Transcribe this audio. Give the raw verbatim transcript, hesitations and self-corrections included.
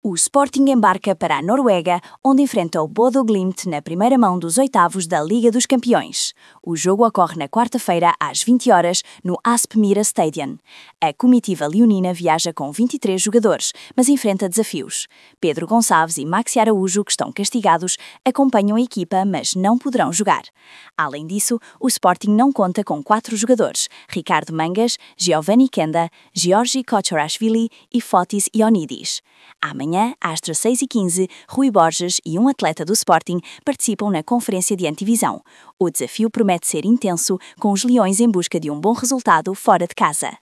O Sporting embarca para a Noruega, onde enfrenta o Bodø Glimt na primeira mão dos oitavos da Liga dos Campeões. O jogo ocorre na quarta-feira, às vinte horas, no Aspmyra Stadion. A comitiva leonina viaja com vinte e três jogadores, mas enfrenta desafios. Pedro Gonçalves e Maxi Araújo, que estão castigados, acompanham a equipa, mas não poderão jogar. Além disso, o Sporting não conta com quatro jogadores: Ricardo Mangas, Giovanni Kenda, Georgi Kochorashvili e Fotis Ioannidis. Amanhã, às dezasseis e quinze, Rui Borges e um atleta do Sporting participam na conferência de antevisão. O desafio promete ser intenso, com os Leões em busca de um bom resultado fora de casa.